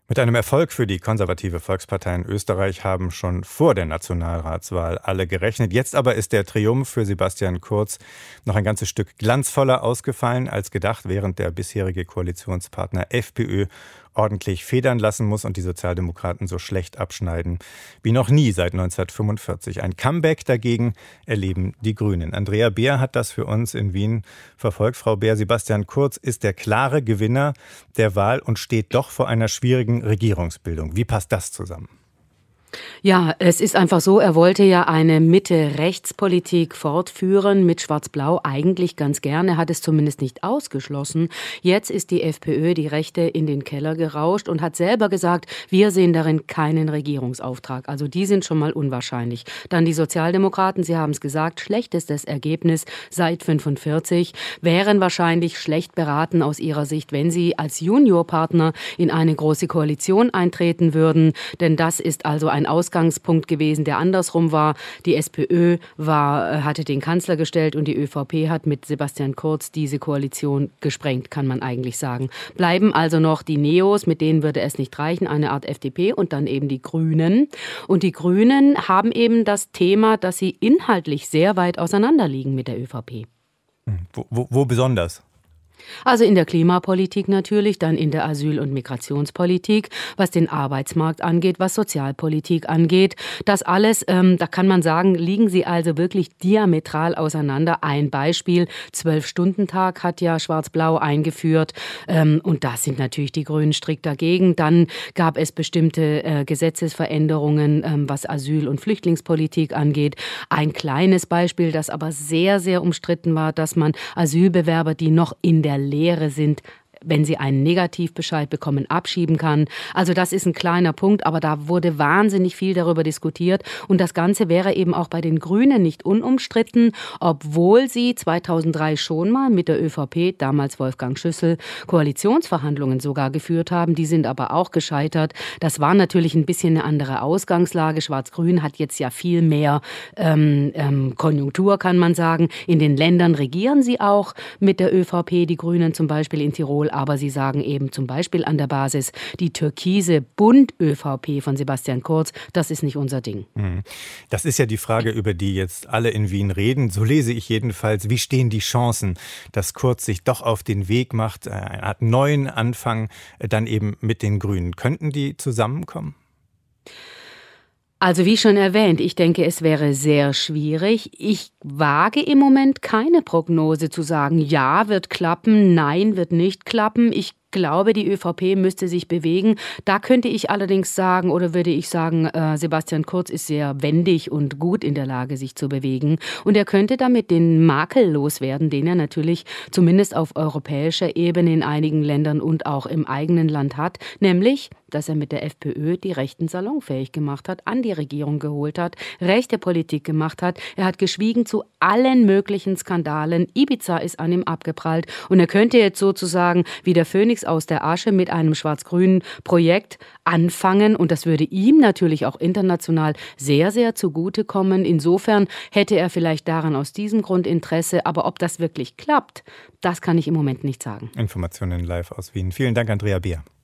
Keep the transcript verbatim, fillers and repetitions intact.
Mit einem Erfolg für die konservative Volkspartei in Österreich haben schon vor der Nationalratswahl alle gerechnet. Jetzt aber ist der Triumph für Sebastian Kurz noch ein ganzes Stück glanzvoller ausgefallen als gedacht, während der bisherige Koalitionspartner FPÖ ordentlich federn lassen muss und die Sozialdemokraten so schlecht abschneiden wie noch nie seit neunzehnhundertfünfundvierzig. Ein Comeback dagegen erleben die Grünen. Andrea Beer hat das für uns in Wien verfolgt. Frau Beer, Sebastian Kurz ist der klare Gewinner der Wahl und steht doch vor einer schwierigen Regierungsbildung. Wie passt das zusammen? Ja, es ist einfach so, er wollte ja eine Mitte-Rechts-Politik fortführen mit Schwarz-Blau eigentlich ganz gerne, hat es zumindest nicht ausgeschlossen. Jetzt ist die FPÖ, die Rechte, in den Keller gerauscht und hat selber gesagt, wir sehen darin keinen Regierungsauftrag. Also die sind schon mal unwahrscheinlich. Dann die Sozialdemokraten, Sie haben es gesagt, schlechtestes Ergebnis seit fünfundvierzig, wären wahrscheinlich schlecht beraten aus ihrer Sicht, wenn sie als Juniorpartner in eine große Koalition eintreten würden. Denn das ist also ein Ausgangspunkt gewesen, der andersrum war. Die SPÖ war, hatte den Kanzler gestellt und die ÖVP hat mit Sebastian Kurz diese Koalition gesprengt, kann man eigentlich sagen. Bleiben also noch die Neos, mit denen würde es nicht reichen, eine Art F D P und dann eben die Grünen. Und die Grünen haben eben das Thema, dass sie inhaltlich sehr weit auseinanderliegen mit der ÖVP. Wo, wo, wo besonders? Also in der Klimapolitik natürlich, dann in der Asyl- und Migrationspolitik, was den Arbeitsmarkt angeht, was Sozialpolitik angeht. Das alles, ähm, da kann man sagen, liegen sie also wirklich diametral auseinander. Ein Beispiel, Zwölf-Stunden-Tag hat ja Schwarz-Blau eingeführt ähm, und da sind natürlich die Grünen strikt dagegen. Dann gab es bestimmte äh, Gesetzesveränderungen, ähm, was Asyl- und Flüchtlingspolitik angeht. Ein kleines Beispiel, das aber sehr, sehr umstritten war, dass man Asylbewerber, die noch in der Lehre sind, wenn sie einen Negativbescheid bekommen, abschieben kann. Also das ist ein kleiner Punkt, aber da wurde wahnsinnig viel darüber diskutiert. Und das Ganze wäre eben auch bei den Grünen nicht unumstritten, obwohl sie zweitausenddrei schon mal mit der ÖVP, damals Wolfgang Schüssel, Koalitionsverhandlungen sogar geführt haben. Die sind aber auch gescheitert. Das war natürlich ein bisschen eine andere Ausgangslage. Schwarz-Grün hat jetzt ja viel mehr ähm, ähm, Konjunktur, kann man sagen. In den Ländern regieren sie auch mit der ÖVP, die Grünen zum Beispiel in Tirol. Aber sie sagen eben zum Beispiel an der Basis, die türkise Bund-ÖVP von Sebastian Kurz, das ist nicht unser Ding. Das ist ja die Frage, über die jetzt alle in Wien reden. So lese ich jedenfalls. Wie stehen die Chancen, dass Kurz sich doch auf den Weg macht, eine Art neuen Anfang, dann eben mit den Grünen? Könnten die zusammenkommen? Also wie schon erwähnt, ich denke, es wäre sehr schwierig. Ich wage im Moment keine Prognose zu sagen, ja, wird klappen, nein, wird nicht klappen. Ich glaube, die ÖVP müsste sich bewegen. Da könnte ich allerdings sagen, oder würde ich sagen, äh, Sebastian Kurz ist sehr wendig und gut in der Lage, sich zu bewegen. Und er könnte damit den Makel loswerden, den er natürlich zumindest auf europäischer Ebene in einigen Ländern und auch im eigenen Land hat, nämlich dass er mit der FPÖ die Rechten salonfähig gemacht hat, an die Regierung geholt hat, rechte Politik gemacht hat. Er hat geschwiegen zu allen möglichen Skandalen. Ibiza ist an ihm abgeprallt. Und er könnte jetzt sozusagen wie der Phönix aus der Asche mit einem schwarz-grünen Projekt anfangen. Und das würde ihm natürlich auch international sehr, sehr zugutekommen. Insofern hätte er vielleicht daran aus diesem Grund Interesse. Aber ob das wirklich klappt, das kann ich im Moment nicht sagen. Informationen live aus Wien. Vielen Dank, Andrea Beer.